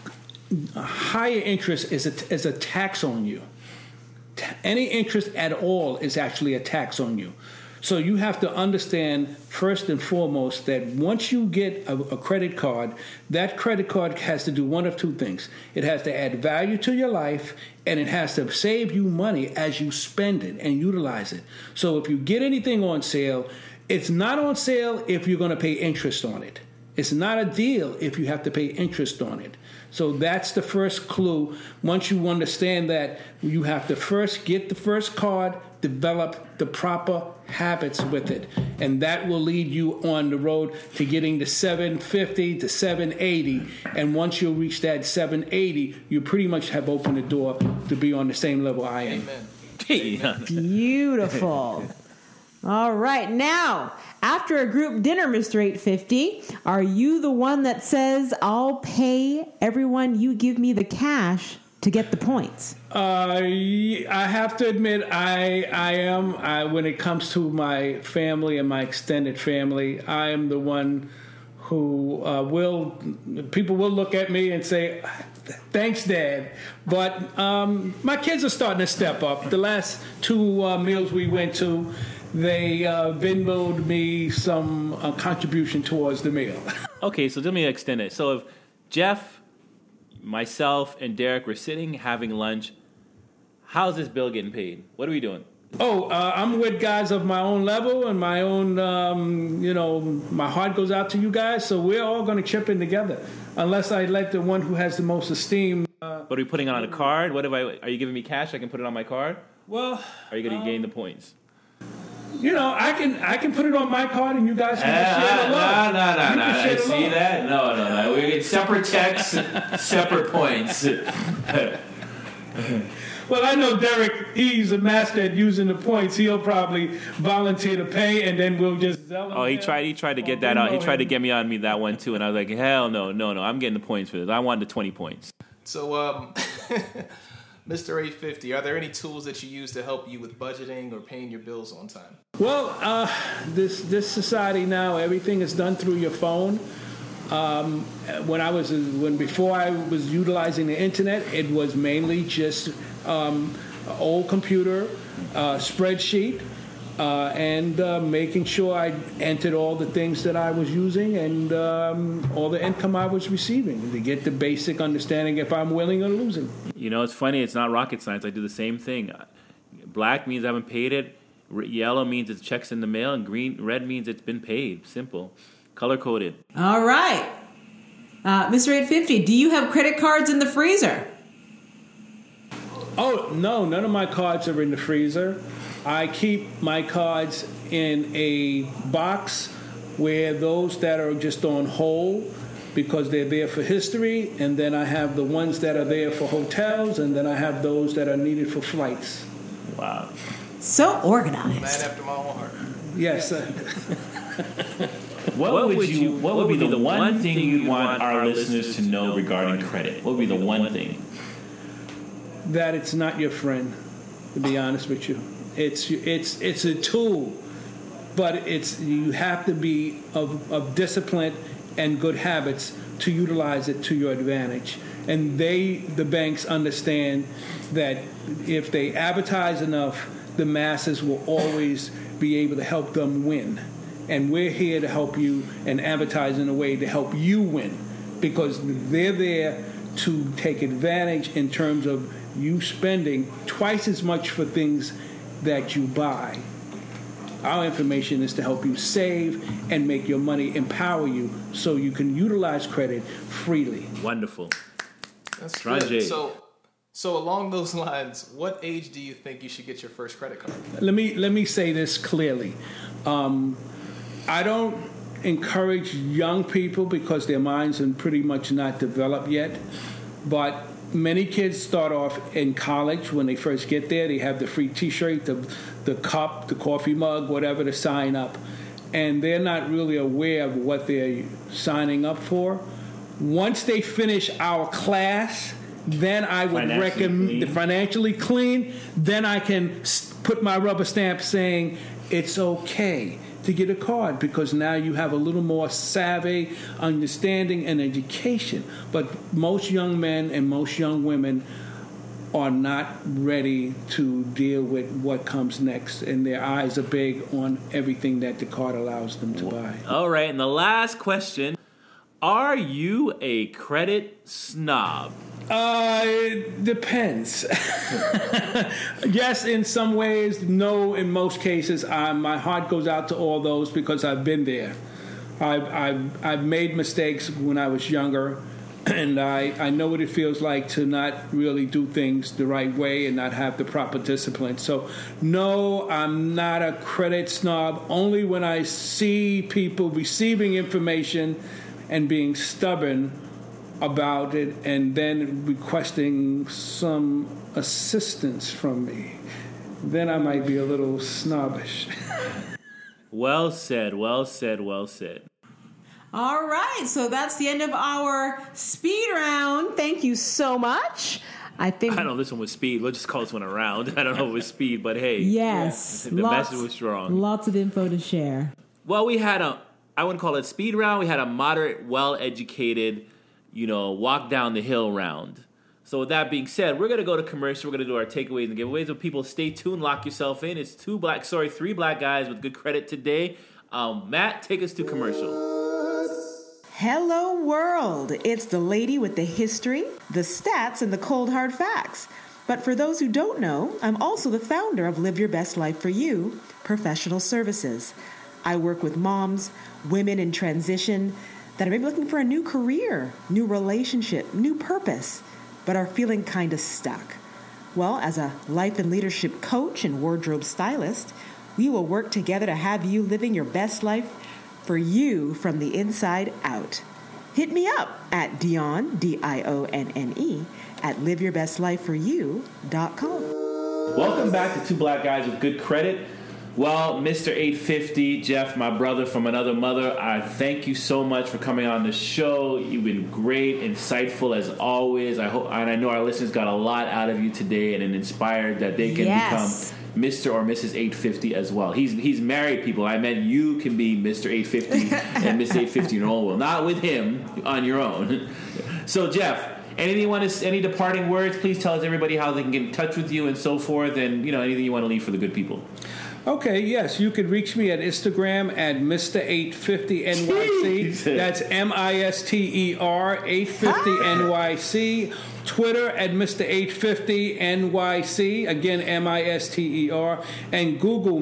higher interest is a tax on you. Any interest at all is actually a tax on you. So you have to understand, first and foremost, that once you get a credit card, that credit card has to do one of 2 things. It has to add value to your life, and it has to save you money as you spend it and utilize it. So if you get anything on sale, it's not on sale if you're going to pay interest on it. It's not a deal if you have to pay interest on it. So that's the first clue. Once you understand that, you have to first get the first card, develop the proper habits with it, and that will lead you on the road to getting to 750 to 780. And once you reach that 780, you pretty much have opened the door to be on the same level I am. Amen. Beautiful. All right. Now, after a group dinner, Mr. 850, are you the one that says, I'll pay everyone, you give me the cash to get the points? I have to admit, I am. When it comes to my family and my extended family, I am the one who people will look at me and say, "Thanks, Dad." But my kids are starting to step up. The last two meals we went to, they Venmo'd me some contribution towards the meal. Okay, so let me extend it. So if Jeff, myself, and Derek were sitting having lunch, how's this bill getting paid? What are we doing? I'm with guys of my own level and my own, my heart goes out to you guys. So we're all going to chip in together, unless I let the one who has the most esteem. What are we putting on a card? Are you giving me cash? I can put it on my card? Well, are you going to gain the points? I can put it on my card and you guys can share the love. No. See that? No. We get separate checks, separate points. Well, I know Derek, he's a master at using the points. He'll probably volunteer to pay, and then we'll just sell him. Oh, he tried to get that out. He tried to get me on me that one, too. And I was like, hell no. I'm getting the points for this. I wanted the 20 points. So, Mr. 850, are there any tools that you use to help you with budgeting or paying your bills on time? Well, this society now, everything is done through your phone. Before I was utilizing the internet, it was mainly just old computer, spreadsheet, and making sure I entered all the things that I was using and all the income I was receiving to get the basic understanding if I'm winning or losing. It's funny. It's not rocket science. I do the same thing. Black means I haven't paid it. Yellow means it's checks in the mail, and red means it's been paid. Simple. Color-coded. All right. Mr. 850, do you have credit cards in the freezer? Oh, no, none of my cards are in the freezer. I keep my cards in a box where those that are just on hold, because they're there for history, and then I have the ones that are there for hotels, and then I have those that are needed for flights. Wow. So organized. Man after my own heart. Yes. What would be the one thing you'd want our listeners to know regarding credit? What would be the one thing? That it's not your friend, to be honest with you. It's a tool, but you have to be of discipline and good habits to utilize it to your advantage. And the banks understand that if they advertise enough, the masses will always be able to help them win. And we're here to help you and advertise in a way to help you win, because they're there to take advantage in terms of you spending twice as much for things that you buy. Our information is to help you save and make your money empower you so you can utilize credit freely. Wonderful. That's good. So along those lines, what age do you think you should get your first credit card? Let me say this clearly. I don't encourage young people because their minds are pretty much not developed yet. But many kids start off in college. When they first get there, they have the free T-shirt, the cup, the coffee mug, whatever to sign up. And they're not really aware of what they're signing up for. Once they finish our class, then I would recommend the financially clean. Then I can put my rubber stamp saying it's okay to get a card, because now you have a little more savvy, understanding, and education. But most young men and most young women are not ready to deal with what comes next, and their eyes are big on everything that the card allows them to buy. All right, and the last question: are you a credit snob? It depends. Yes, in some ways. No, in most cases. My heart goes out to all those because I've been there. I've made mistakes when I was younger, and I know what it feels like to not really do things the right way and not have the proper discipline. So, no, I'm not a credit snob. Only when I see people receiving information and being stubborn about it and then requesting some assistance from me, then I might be a little snobbish. Well said, well said, well said. All right, so that's the end of our speed round. Thank you so much. I don't know if this one was speed. We'll just call this one a round. I don't know if it was speed, but hey. Yes. The message was strong. Lots of info to share. Well, we had a I wouldn't call it a speed round. We had a moderate, well-educated, walk down the hill round. So with that being said, we're going to go to commercial. We're going to do our takeaways and giveaways. So people, stay tuned. Lock yourself in. It's three black guys with good credit today. Matt, take us to commercial. Hello, world. It's the lady with the history, the stats, and the cold, hard facts. But for those who don't know, I'm also the founder of Live Your Best Life for You Professional Services. I work with moms, women in transition that are maybe looking for a new career, new relationship, new purpose, but are feeling kind of stuck. Well, as a life and leadership coach and wardrobe stylist, we will work together to have you living your best life for you from the inside out. Hit me up at Dionne, Dionne, at liveyourbestlifeforyou.com. Welcome back to Two Black Guys with Good Credit. Well, Mr. 850, Jeff, my brother from another mother, I thank you so much for coming on the show. You've been great, insightful as always. I hope, and I know our listeners got a lot out of you today and inspired that they can become Mr. or Mrs. 850 as well. He's married, people. I meant you can be Mr. 850 and Miss 850 in your own will. Not with him, on your own. So, Jeff, any departing words? Please tell us, everybody, how they can get in touch with you and so forth, and anything you want to leave for the good people. Okay, yes, you can reach me at Instagram at Mr850NYC. That's MISTER 850NYC. Twitter at Mr850NYC. Again, MISTER. And Google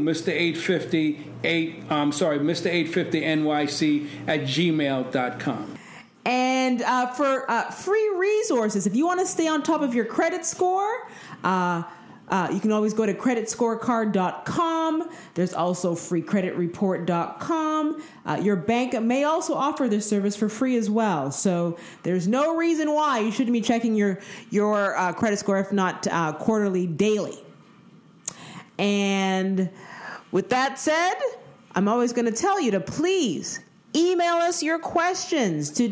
Mr850NYC at gmail.com. And for free resources, if you want to stay on top of your credit score, you can always go to creditscorecard.com. There's also freecreditreport.com. Your bank may also offer this service for free as well. So there's no reason why you shouldn't be checking your credit score, if not quarterly, daily. And with that said, I'm always going to tell you to please email us your questions to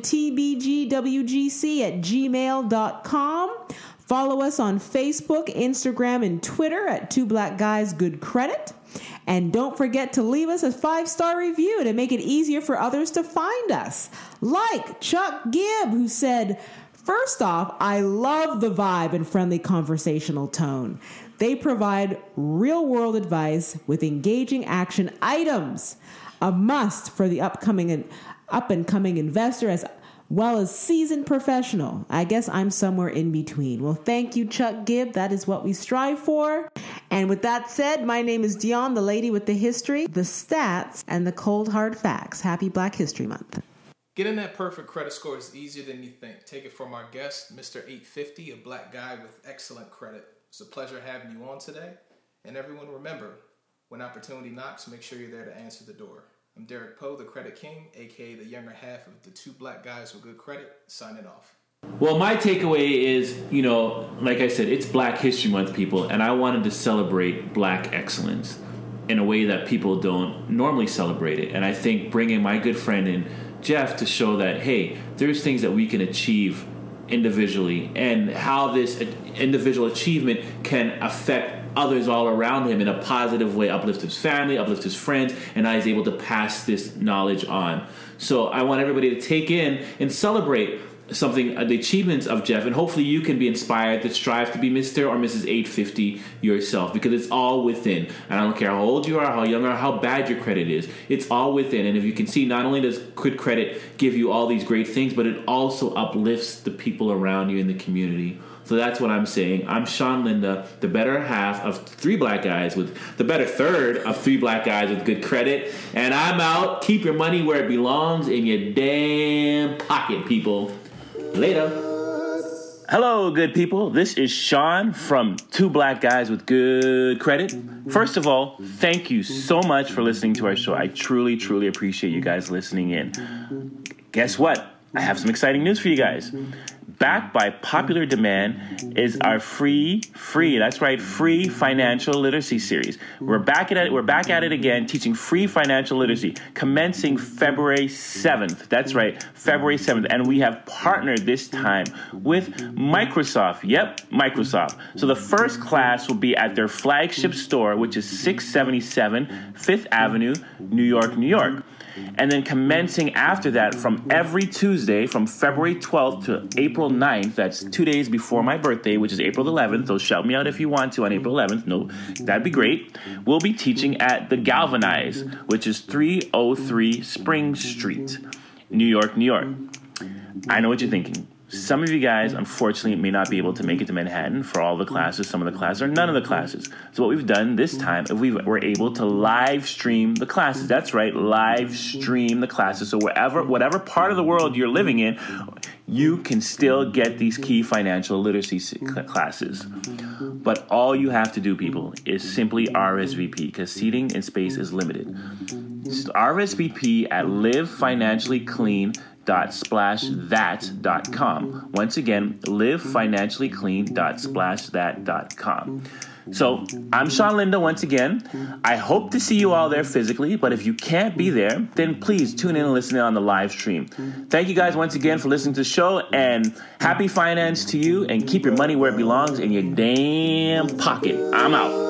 tbgwgc@gmail.com. Follow us on Facebook, Instagram, and Twitter at Two Black Guys Good Credit. And don't forget to leave us a 5-star review to make it easier for others to find us. Like Chuck Gibb, who said, "First off, I love the vibe and friendly conversational tone. They provide real-world advice with engaging action items. A must for the up-and-coming investor as well as seasoned professional. I guess I'm somewhere in between." Well, thank you, Chuck Gibb. That is what we strive for. And with that said, my name is Dionne, the lady with the history, the stats, and the cold hard facts. Happy Black History Month. Getting that perfect credit score is easier than you think. Take it from our guest, Mr. 850, a black guy with excellent credit. It's a pleasure having you on today. And everyone, remember, when opportunity knocks, make sure you're there to answer the door. I'm Derek Poe, the Credit King, a.k.a. the younger half of the Two Black Guys with Good Credit, signing off. Well, my takeaway is, like I said, it's Black History Month, people, and I wanted to celebrate Black excellence in a way that people don't normally celebrate it. And I think bringing my good friend in, Jeff, to show that, hey, there's things that we can achieve individually and how this individual achievement can affect others all around him in a positive way, uplift his family, uplift his friends, and now he's able to pass this knowledge on. So I want everybody to take in and celebrate the achievements of Jeff, and hopefully you can be inspired to strive to be Mr. or Mrs. 850 yourself, because it's all within. And I don't care how old you are, how young or how bad your credit is, it's all within. And if you can see, not only does Good Credit give you all these great things, but it also uplifts the people around you in the community. So that's what I'm saying. I'm Sean Linda, the better half of the better third of Three Black Guys with Good Credit. And I'm out. Keep your money where it belongs, in your damn pocket, people. Later. Hello, good people. This is Sean from Two Black Guys with Good Credit. First of all, thank you so much for listening to our show. I truly, truly appreciate you guys listening in. Guess what? I have some exciting news for you guys. back by popular demand, is our free, that's right, free financial literacy series. We're back at it again, teaching free financial literacy, commencing February 7th. That's right, February 7th. And we have partnered this time with Microsoft. Yep, Microsoft. So the first class will be at their flagship store, which is 677 Fifth Avenue, New York, New York. And then commencing after that from every Tuesday from February 12th to April 9th, that's 2 days before my birthday, which is April 11th. So shout me out if you want to on April 11th. No, that'd be great. We'll be teaching at the Galvanize, which is 303 Spring Street, New York, New York. I know what you're thinking. Some of you guys, unfortunately, may not be able to make it to Manhattan for all the classes, some of the classes, or none of the classes. So what we've done this time is we're able to live stream the classes. That's right, live stream the classes. So whatever part of the world you're living in, you can still get these key financial literacy classes. But all you have to do, people, is simply RSVP, because seating and space is limited. RSVP at livefinanciallyclean.splashthat.com. Once again, livefinanciallyclean.splashthat.com. So I'm Sean Linda once again. I hope to see you all there physically, but if you can't be there, then please tune in and listen in on the live stream. Thank you guys once again for listening to the show, and happy finance to you, and keep your money where it belongs, in your damn pocket. I'm out.